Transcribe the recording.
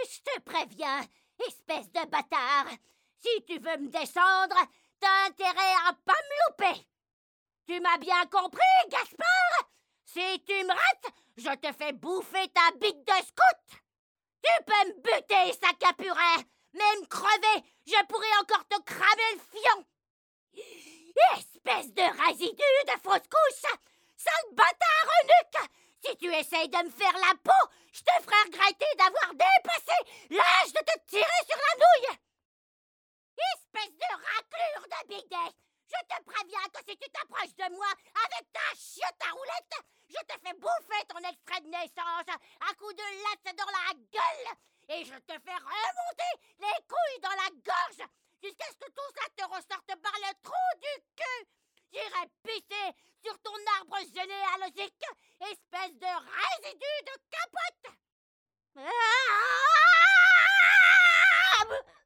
Je te préviens, espèce de bâtard. Si tu veux me descendre, t'as intérêt à pas me louper. Tu m'as bien compris, Gaspard? Si tu me rates, je te fais bouffer ta bite de scout. Tu peux me buter, sac à purée, même crever, je pourrais encore te cramer le fion. Espèce de résidu de fausse couche, sale bâtard eunuque. Si tu essayes de me faire la peau, je te ferai regretter d'avoir dépassé l'âge de te tirer sur la nouille. Espèce de raclure de bidet. Je te préviens que si tu t'approches de moi avec ta chiotte à roulette, je te fais bouffer ton extrait de naissance à coups de latte dans la gueule et je te fais remonter les couilles dans la gorge jusqu'à ce que tout ça te ressorte par le trou du cul. J'irai pisser sur ton arbre généalogique, espèce de résidu de capote.